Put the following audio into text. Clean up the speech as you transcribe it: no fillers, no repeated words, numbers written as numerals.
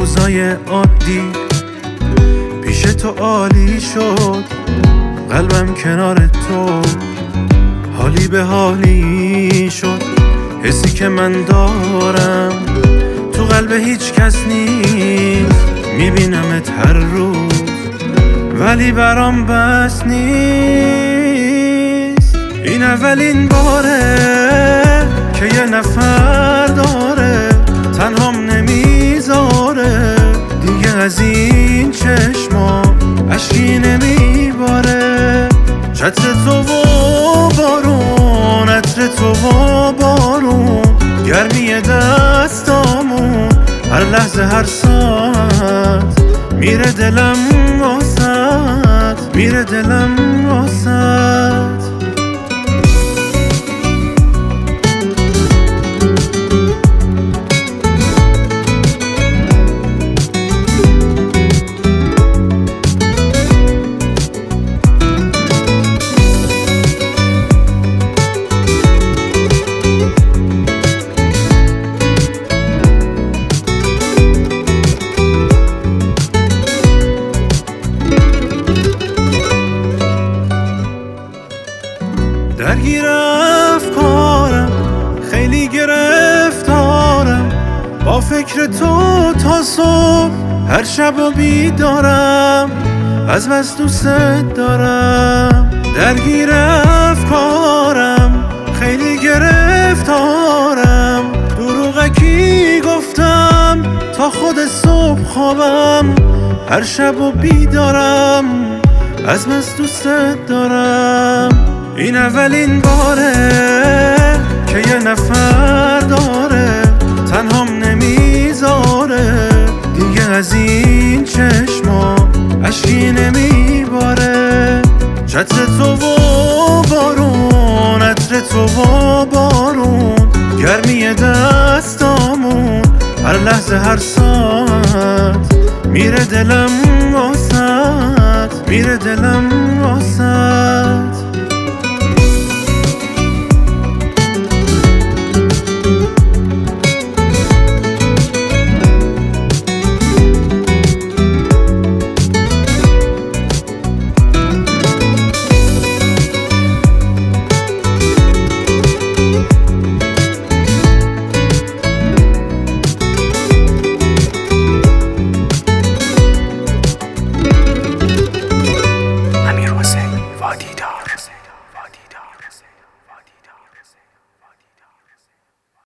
روزای عادی پیش تو عالی شد، قلبم کنار تو حالی به حالی شد. حسی که من دارم تو قلب هیچ کس نیست، میبینمت هر روز ولی برام بس نیست. این اولین باره که یه نفر داره تنهام نمیذاره، دیگه از این چشما اشکی نمیباره. چتر تو و بارون، عطر تو و بارون، گرمی دستامون، هر لحظه هر ساعت میره دلم واسط، میره دلم واسط. درگیر افکارم، خیلی گرفتارم، با فکر تو تا صبح هر شب و بیدارم، از بس دوست دارم. درگیر افکارم، خیلی گرفتارم، دروغکی گفتم تا خود صبح خوابم، هر شب و بیدارم، از بس دوست دارم. این اولین باره که یه نفر داره تنهام نمیذاره، دیگه از این چشما اشکی نمیباره. چتر تو و بارون، عطر تو و بارون، گرمی دستامون، هر لحظه هر ساعت میره دلم واسط، میره دلم واسط.